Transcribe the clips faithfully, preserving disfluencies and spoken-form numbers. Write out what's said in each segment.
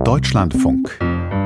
Deutschlandfunk.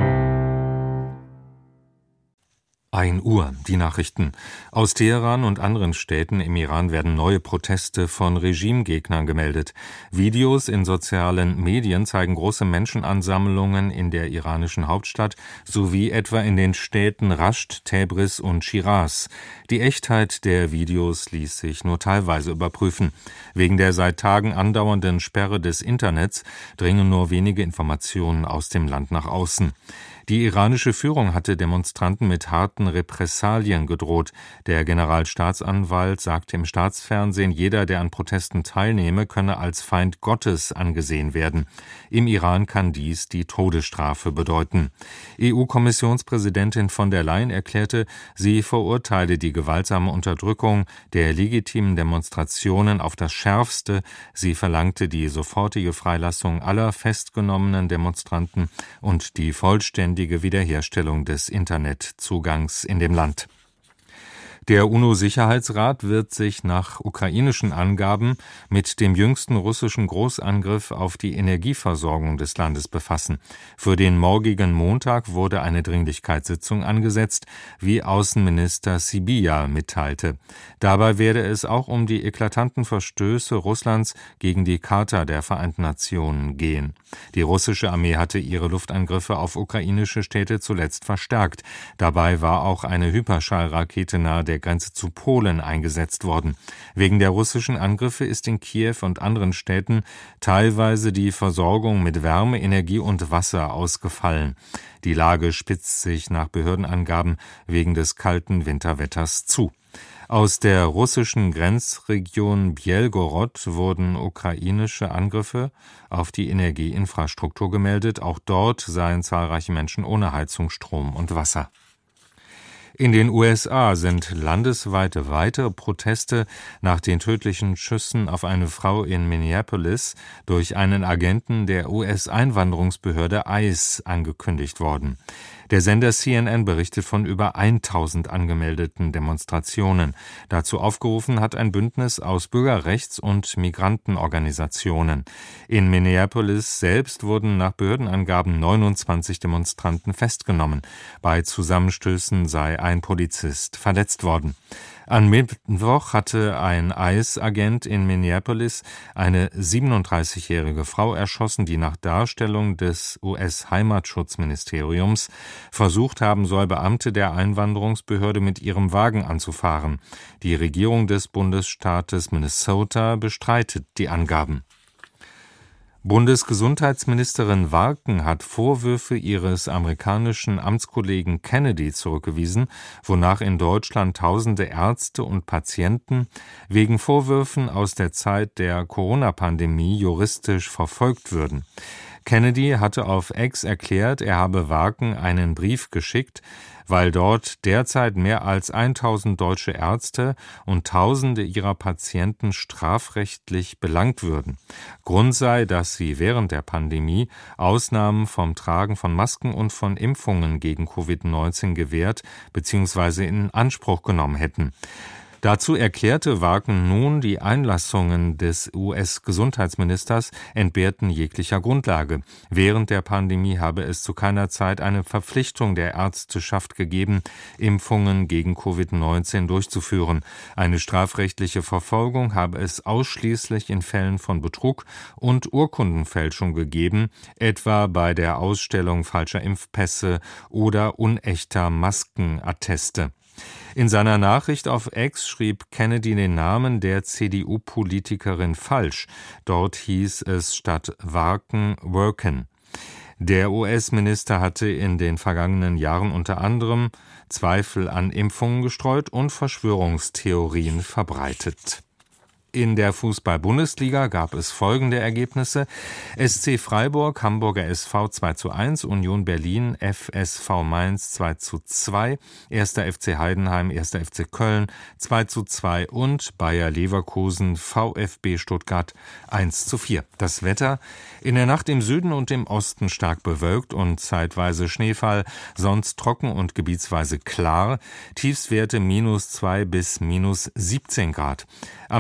ein Uhr, die Nachrichten. Aus Teheran und anderen Städten im Iran werden neue Proteste von Regimegegnern gemeldet. Videos in sozialen Medien zeigen große Menschenansammlungen in der iranischen Hauptstadt sowie etwa in den Städten Rasht, Tabriz und Schiraz. Die Echtheit der Videos ließ sich nur teilweise überprüfen. Wegen der seit Tagen andauernden Sperre des Internets dringen nur wenige Informationen aus dem Land nach außen. Die iranische Führung hatte Demonstranten mit harten Repressalien gedroht. Der Generalstaatsanwalt sagte im Staatsfernsehen, jeder, der an Protesten teilnehme, könne als Feind Gottes angesehen werden. Im Iran kann dies die Todesstrafe bedeuten. E U-Kommissionspräsidentin von der Leyen erklärte, sie verurteile die gewaltsame Unterdrückung der legitimen Demonstrationen auf das Schärfste. Sie verlangte die sofortige Freilassung aller festgenommenen Demonstranten und die vollständige Wiederherstellung des Internetzugangs in dem Land. Der UNO-Sicherheitsrat wird sich nach ukrainischen Angaben mit dem jüngsten russischen Großangriff auf die Energieversorgung des Landes befassen. Für den morgigen Montag wurde eine Dringlichkeitssitzung angesetzt, wie Außenminister Sybiha mitteilte. Dabei werde es auch um die eklatanten Verstöße Russlands gegen die Charta der Vereinten Nationen gehen. Die russische Armee hatte ihre Luftangriffe auf ukrainische Städte zuletzt verstärkt. Dabei war auch eine Hyperschallrakete nahe der Grenze zu Polen eingesetzt worden. Wegen der russischen Angriffe ist in Kiew und anderen Städten teilweise die Versorgung mit Wärme, Energie und Wasser ausgefallen. Die Lage spitzt sich nach Behördenangaben wegen des kalten Winterwetters zu. Aus der russischen Grenzregion Bjelgorod wurden ukrainische Angriffe auf die Energieinfrastruktur gemeldet. Auch dort seien zahlreiche Menschen ohne Heizung, Strom und Wasser. In den U S A sind landesweite weitere Proteste nach den tödlichen Schüssen auf eine Frau in Minneapolis durch einen Agenten der U S-Einwanderungsbehörde ICE angekündigt worden. Der Sender C N N berichtet von über tausend angemeldeten Demonstrationen. Dazu aufgerufen hat ein Bündnis aus Bürgerrechts- und Migrantenorganisationen. In Minneapolis selbst wurden nach Behördenangaben neunundzwanzig Demonstranten festgenommen. Bei Zusammenstößen sei ein Polizist verletzt worden. Am Mittwoch hatte ein ICE-Agent in Minneapolis eine siebenunddreißigjährige Frau erschossen, die nach Darstellung des U S-Heimatschutzministeriums versucht haben soll, Beamte der Einwanderungsbehörde mit ihrem Wagen anzufahren. Die Regierung des Bundesstaates Minnesota bestreitet die Angaben. Bundesgesundheitsministerin Warken hat Vorwürfe ihres amerikanischen Amtskollegen Kennedy zurückgewiesen, wonach in Deutschland tausende Ärzte und Patienten wegen Vorwürfen aus der Zeit der Corona-Pandemie juristisch verfolgt würden. Kennedy hatte auf X erklärt, er habe Warken einen Brief geschickt, weil dort derzeit mehr als tausend deutsche Ärzte und Tausende ihrer Patienten strafrechtlich belangt würden. Grund sei, dass sie während der Pandemie Ausnahmen vom Tragen von Masken und von Impfungen gegen Covid neunzehn gewährt bzw. in Anspruch genommen hätten. Dazu erklärte Warken nun, die Einlassungen des U S-Gesundheitsministers entbehrten jeglicher Grundlage. Während der Pandemie habe es zu keiner Zeit eine Verpflichtung der Ärzteschaft gegeben, Impfungen gegen Covid neunzehn durchzuführen. Eine strafrechtliche Verfolgung habe es ausschließlich in Fällen von Betrug und Urkundenfälschung gegeben, etwa bei der Ausstellung falscher Impfpässe oder unechter Maskenatteste. In seiner Nachricht auf X schrieb Kennedy den Namen der C D U-Politikerin falsch. Dort hieß es statt Warken Worken. Der U S-Minister hatte in den vergangenen Jahren unter anderem Zweifel an Impfungen gestreut und Verschwörungstheorien verbreitet. In der Fußball-Bundesliga gab es folgende Ergebnisse: S C Freiburg, Hamburger S V zwei zu eins, Union Berlin, F S V Mainz zwei zu zwei, erster F C Heidenheim, erster F C Köln zwei zu zwei und Bayer Leverkusen, VfB Stuttgart eins zu vier. Das Wetter: in der Nacht im Süden und im Osten stark bewölkt und zeitweise Schneefall, sonst trocken und gebietsweise klar, Tiefstwerte minus zwei bis minus siebzehn Grad. Am Tag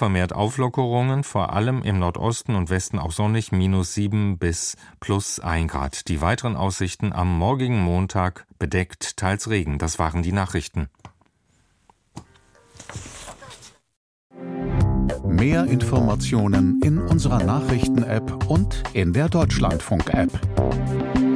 vermehrt Auflockerungen, vor allem im Nordosten und Westen auch sonnig, minus sieben bis plus ein Grad. Die weiteren Aussichten am morgigen Montag bedeckt, teils Regen. Das waren die Nachrichten. Mehr Informationen in unserer Nachrichten-App und in der Deutschlandfunk-App.